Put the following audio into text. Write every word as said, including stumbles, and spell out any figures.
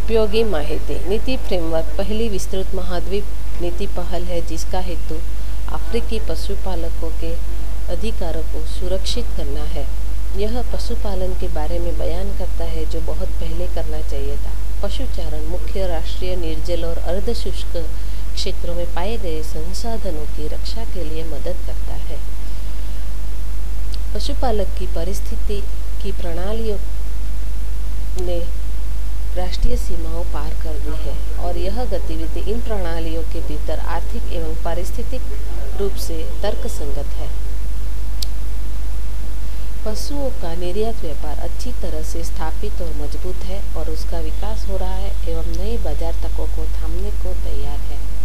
उपयोगी माहिती। नीति फ्रेमवर्क पहली विस्तृत महाद्वीप नीति पहल है जिसका हेतु अफ्रीकी पशुपालकों के अधिकारों को सुरक्षित करना है। यह पशुपालन के बारे में बयान करता है जो बहुत पहले करना चाहिए था। पशुचारण मुख्य राष्ट्रीय निर्जल और अर्धशुष्क क्षेत्रों में पाए गए संसाधनों की रक्षा के लिए मदद करता है। पशुपालक की परिस्थिति की प्रणालियों ने राष्ट्रीय सीमाओं पार कर दी है और यह गतिविधि इन प्रणालियों के भीतर आर्थिक एवं पारिस्थितिक रूप से तर्कसंगत है। पशुओं का निर्यात व्यापार अच्छी तरह से स्थापित और मजबूत है और उसका विकास हो रहा है एवं नए बाजार तकों को थामने को तैयार है।